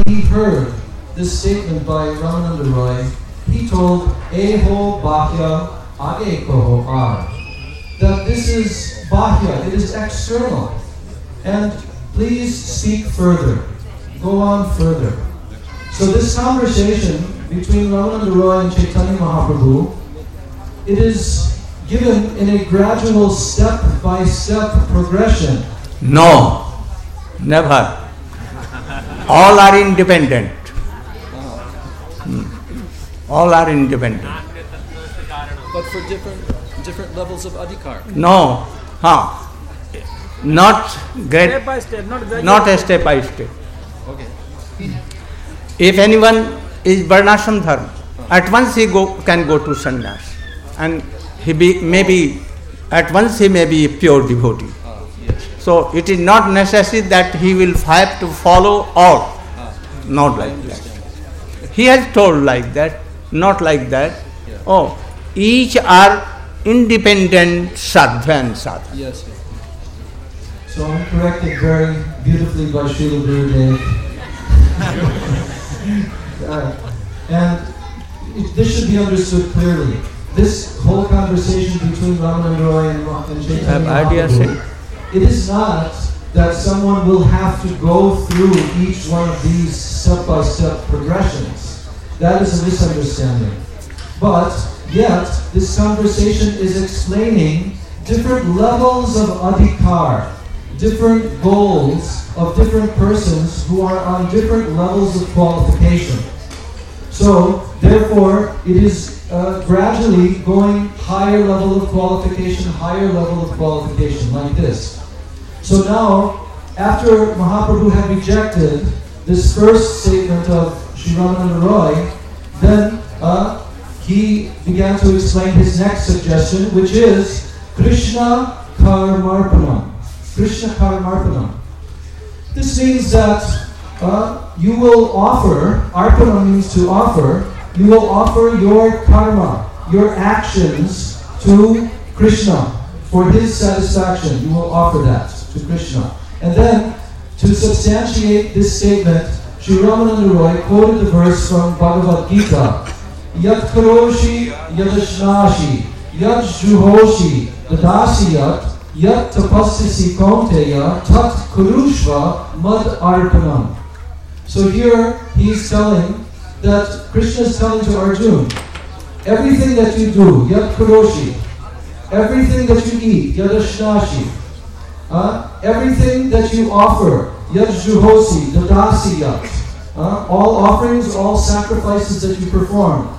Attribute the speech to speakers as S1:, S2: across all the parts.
S1: he heard this statement by Ramananda Roy, he told Eho Bahya Age Koho Ar, that this is Bahya, it is external, and please speak further, go on further. So this conversation between Ramananda Roy and Chaitanya Mahaprabhu, it is given in a gradual step-by-step progression.
S2: No, never. All are independent. All are independent.
S3: But for different levels of adhikar.
S2: No, not great.
S4: Step by step,
S2: not a step by step.
S3: Okay.
S2: If anyone is Varnashram Dharma, at once he can go to sannyas, and maybe at once he may be a pure devotee.
S3: Yes.
S2: So it is not necessary that he will have to follow all. Not like that. He has told like that, not like that.
S3: Yeah.
S2: Oh, each are independent sadhva and sadhana.
S3: Yes.
S1: So I'm corrected very beautifully by Srila Gurudev. And this should be understood clearly. This whole conversation between Ramananda Roy and Chaitanya Mahaprabhu, it is not that someone will have to go through each one of these step-by-step progressions. That is a misunderstanding. But yet, this conversation is explaining different levels of adhikar, different goals of different persons who are on different levels of qualification. So, therefore, it is gradually going higher level of qualification, like this. So now, after Mahaprabhu had rejected this first statement of Sri Ramananda Roy, then he began to explain his next suggestion, which is Krishna Karmarpanam. Krishna Karmarpanam. This means that you will offer, arpanam means to offer, you will offer your karma, your actions to Krishna for his satisfaction. You will offer that to Krishna. And then, to substantiate this statement, Sri Ramananda Roy quoted the verse from Bhagavad Gita, Yat karoshi yadashnashi, yat juhoshi dadasi yat tapassisi kaunteya, tat kurushva mad arpanam. So here he's telling that Krishna is telling to Arjuna, everything that you do, yat karoshi, everything that you eat, yadashnashi, everything that you offer, yat juhosi dadasi yat, all offerings, all sacrifices that you perform,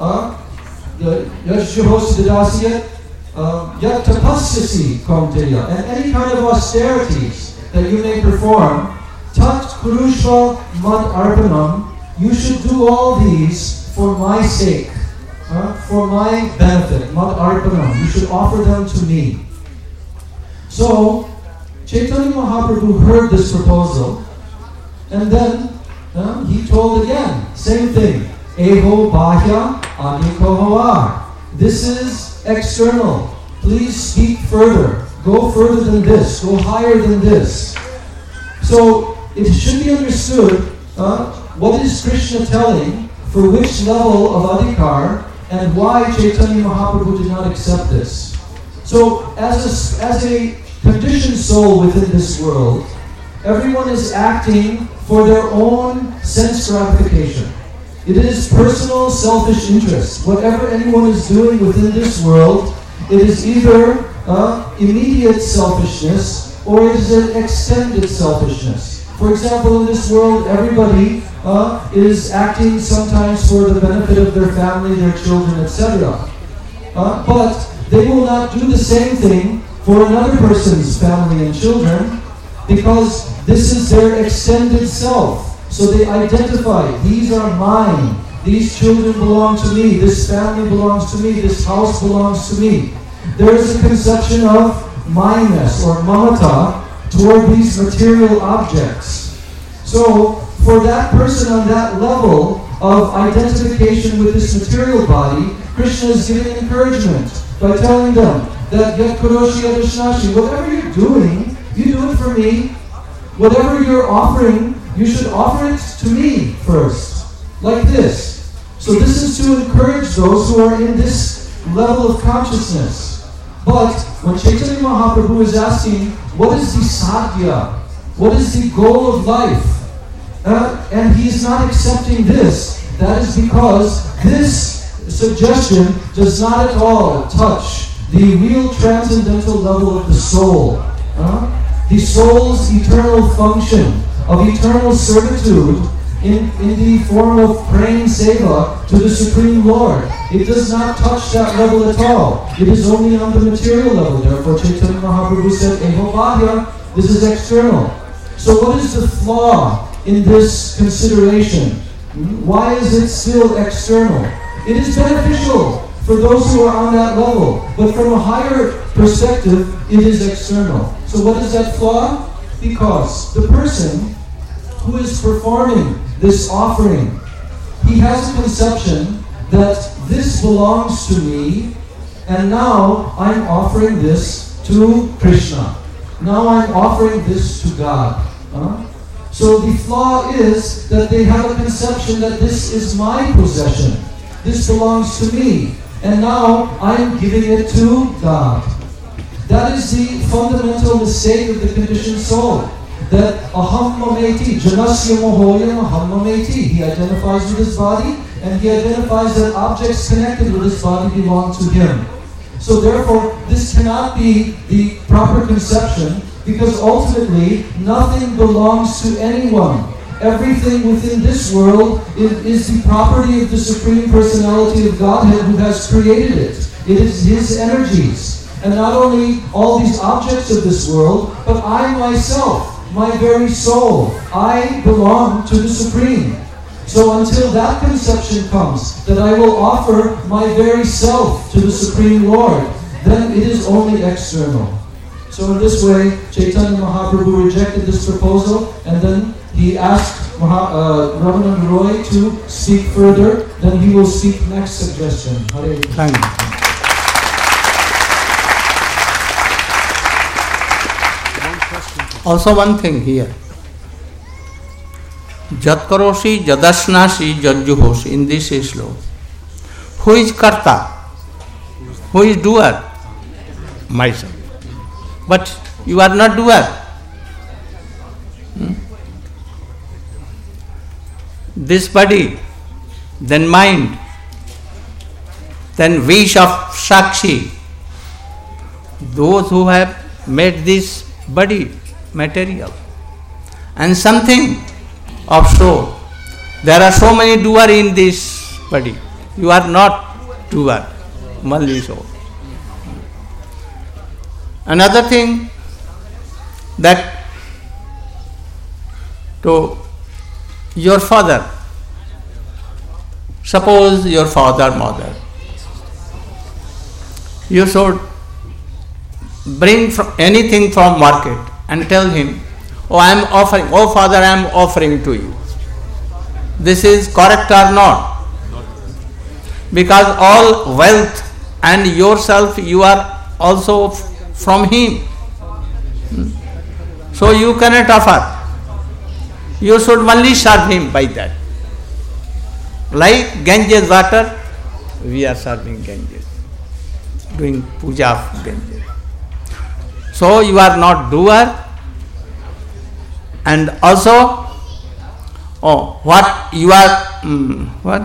S1: yat juhosi dadasi yat tapassisi kaunteya, and any kind of austerities that you may perform, tat kurushva mad arpanam, you should do all these for my sake, for my benefit, mad arpanam, you should offer them to me. So, Chaitanya Mahaprabhu heard this proposal, and then he told again, same thing, Eho Bahya Age Koho Ar. This is external. Please speak further. Go further than this. Go higher than this. So, it should be understood what is Krishna telling, for which level of adhikar, and why Chaitanya Mahaprabhu did not accept this. So, as a conditioned soul within this world, everyone is acting for their own sense gratification. It is personal selfish interest. Whatever anyone is doing within this world, it is either immediate selfishness or it is an extended selfishness. For example, in this world, everybody is acting sometimes for the benefit of their family, their children, etc. But they will not do the same thing for another person's family and children, because this is their extended self. So they identify, these are mine, these children belong to me, this family belongs to me, this house belongs to me. There is a conception of mineness or mamata toward these material objects. So for that person on that level of identification with this material body, Krishna is giving encouragement by telling them that Yat Karoshi Adashnashi, whatever you're doing, you do it for me. Whatever you're offering you should offer it to me first, like this. So this is to encourage those who are in this level of consciousness. But when Chaitanya Mahaprabhu is asking, what is the sadhya? What is the goal of life? And he is not accepting this. That is because this suggestion does not at all touch the real transcendental level of the soul. The soul's eternal function of eternal servitude in the form of praying seva to the Supreme Lord. It does not touch that level at all. It is only on the material level. Therefore, Chaitanya Mahaprabhu said, Eho Bahya, this is external. So what is the flaw in this consideration? Why is it still external? It is beneficial for those who are on that level, but from a higher perspective, it is external. So what is that flaw? Because the person who is performing this offering, he has a conception that this belongs to me, and now I'm offering this to Krishna. Now I'm offering this to God. So the flaw is that they have a conception that this is my possession. This belongs to me. And now I'm giving it to God. That is the fundamental mistake of the conditioned soul. That aham mameti, janasya mohoyam aham mameti. He identifies with his body, and he identifies that objects connected with his body belong to him. So therefore, this cannot be the proper conception, because ultimately, nothing belongs to anyone. Everything within this world is the property of the Supreme Personality of Godhead who has created it. It is His energies. And not only all these objects of this world, but I myself, my very soul, I belong to the Supreme. So until that conception comes, that I will offer my very self to the Supreme Lord, then it is only external. So in this way, Chaitanya Mahaprabhu rejected this proposal, and then he asked Ramananda Roy to speak further. Then he will speak next suggestion. Hare Krishna.
S2: Thank you. Also one thing here. Jat karoshi, jadasnasi, jajjuhoshi. In this sloka. Who is karta? Who is doer? Myself. But you are not doer. This body, then mind, then wish of Sakshi. Those who have made this body material and something of soul. There are so many doers in this body. You are not doer, only soul. Another thing that to your father, suppose your father, mother, you should bring anything from market and tell him, oh father, I am offering to you. This is correct or not? Because all wealth and yourself, you are also from him. So you cannot offer. You should only serve him by that. Like Ganges water, we are serving Ganges, doing puja of Ganges. So you are not doer, and also, what you are,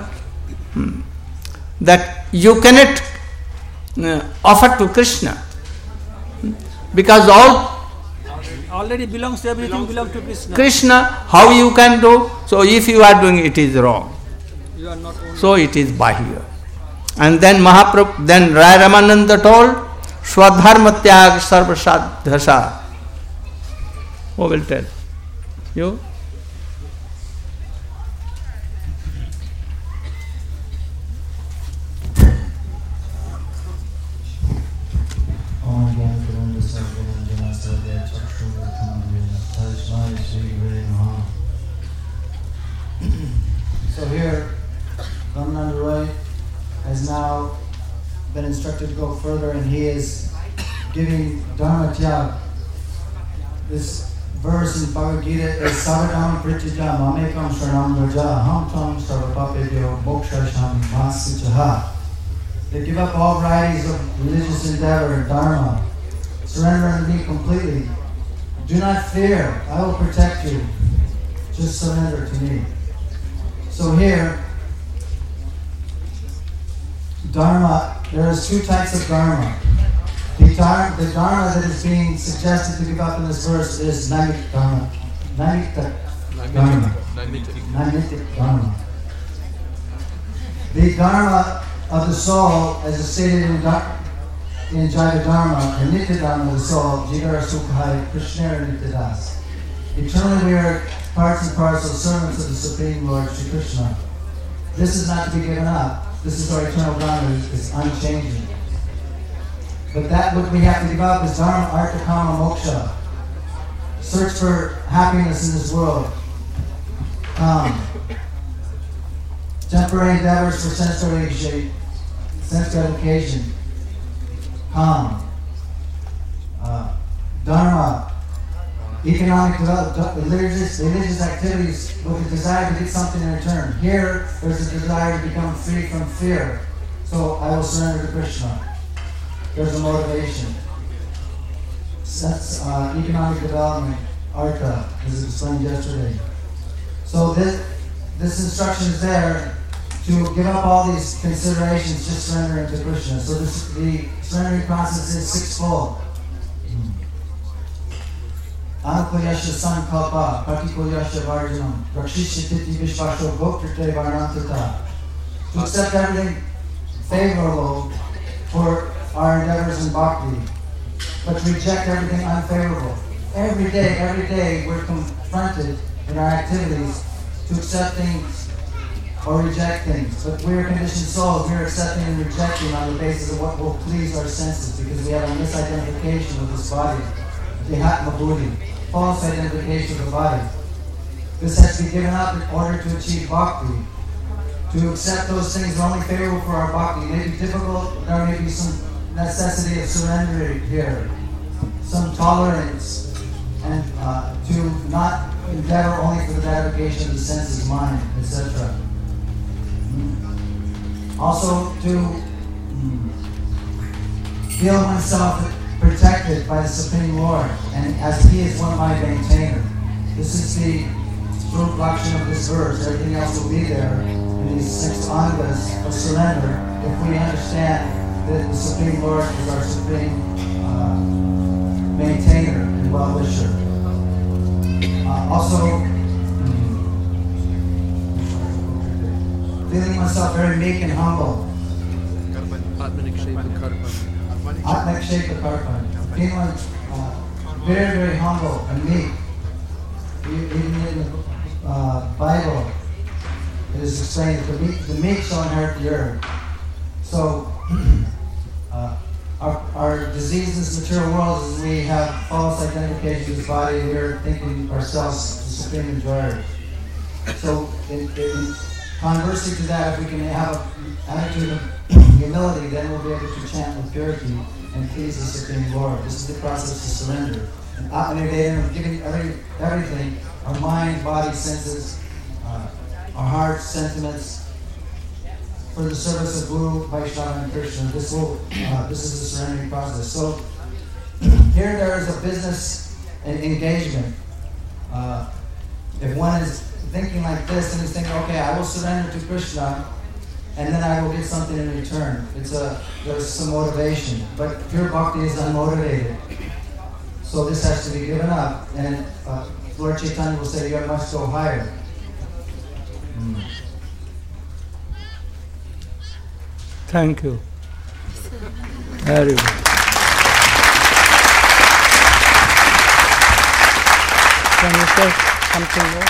S2: that you cannot offer to Krishna, because all
S3: already belongs to everything, belongs to Krishna.
S2: Krishna, how you can do? So if you are doing it is wrong.
S3: You are not
S2: so it is Bahya. And then Mahaprabhu, then Rai Ramananda told, Swadharma tyag sarva sadhyasa. Who will tell? You?
S4: So here, Ramananda Roy has now been instructed to go further, and he is giving Dharma Tyag, this verse in Bhagavad Gita is Savadam Prityaja Mamekam Sharanam Raja Ham Tam Sarvapapedyo Mokshasham Masuchaha. They give up all varieties of religious endeavor, dharma. Surrender unto me completely. Do not fear, I will protect you. Just surrender to me. So here, dharma, there is two types of dharma. The dharma that is being suggested to give up in this verse is naimittic dharma. Naimittic dharma. The dharma of the soul, as is stated in Jaiva Dharma, and Nitya Dharma of the soul, Jigara Sukhai Krishnara Nityadas. Eternally we are parts and parcel servants of the Supreme Lord Shri Krishna. This is not to be given up. This is our eternal dharma, is unchanging. But that what we have to give up is dharma, artha, kama, moksha. Search for happiness in this world. Temporary endeavors for sense gratification. Dharma, economic development, religious activities with a desire to get something in return. Here, there's a desire to become free from fear. So I will surrender to Krishna. There's a motivation. That's economic development, artha, as explained yesterday. So this instruction is there to give up all these considerations, just surrendering to Krishna. So the surrendering process is sixfold. Anukulyasya sankalpa, partikulyasya varjanam, rakshishyatiti vishvasho goptrite varnantata. To accept everything favorable for our endeavors in bhakti, but to reject everything unfavorable. Every day we're confronted in our activities to accept things or reject things. But we are conditioned souls. We are accepting and rejecting on the basis of what will please our senses, because we have a misidentification of this body, Dehatma Buddhi, false identification of the body. This has to be given up in order to achieve bhakti. To accept those things are only favorable for our bhakti. It may be difficult, there may be some necessity of surrendering here, some tolerance, and to not endeavor only for the gratification of the senses, mind, etc. Also to feel oneself protected by the Supreme Lord, and as He is one of my maintainer. This is the true reflection of this verse. Everything else will be there in these 6 angas of surrender if we understand that the Supreme Lord is our supreme maintainer and well-wisher. Also, feeling myself very meek and humble. Atmakshepa Karpan. Feeling very, very humble and meek. Even in the Bible, it is explained that the meek shall inherit the earth. So, our disease in this material world is we have false identification of this body. We are thinking ourselves the supreme enjoyer. So, in conversely to that, if we can have an attitude of humility, then we'll be able to chant with purity and please the Supreme Lord. This is the process of surrender. And Atmanidayana, giving everything, our mind, body, senses, our hearts, sentiments, for the service of Guru, Vaishnava, and Krishna. This is the surrendering process. So here there is a business engagement. If one is thinking like this and is thinking, okay, I will surrender to Krishna, and then I will get something in return. There's some motivation, but pure bhakti is unmotivated. So this has to be given up, and Lord Chaitanya will say, you must go higher.
S2: Thank you. Very good. Can you say something more?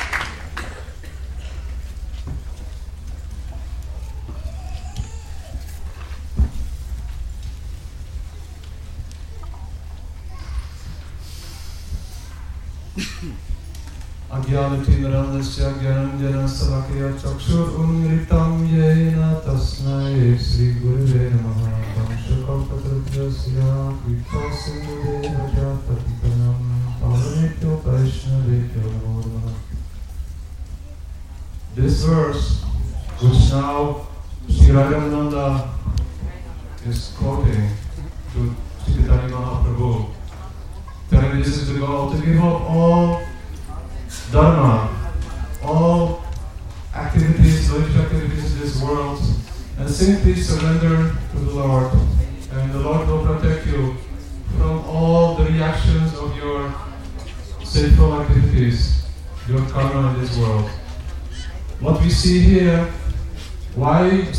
S1: Ajnanatinarandasya Gyananjanasavakaya Chakshur Unmritam Yena Tasmai Sri Gurave Namaha Vamshakalpatrubhyasya Kripa Sindhudeva Patitanam Nityo Vaishnavebhyo Namo Namaha. This verse, which now Sri Rajananda is quoting to Sri Chaitanya Mahaprabhu, telling this is the goal, to give up all dharma, all activities, religious activities in this world, and simply surrender to the Lord. And the Lord will protect you from all the reactions of your sinful activities, your karma in this world. What we see here, why